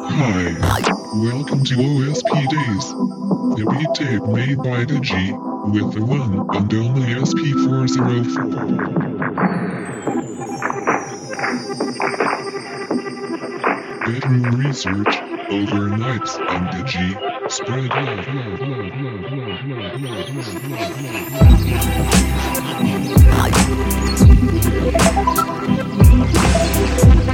Hi, welcome to OSP Days, the beat tape made by Digi, with the one and only SP404. Bedroom research, overnights on Digi, spread love.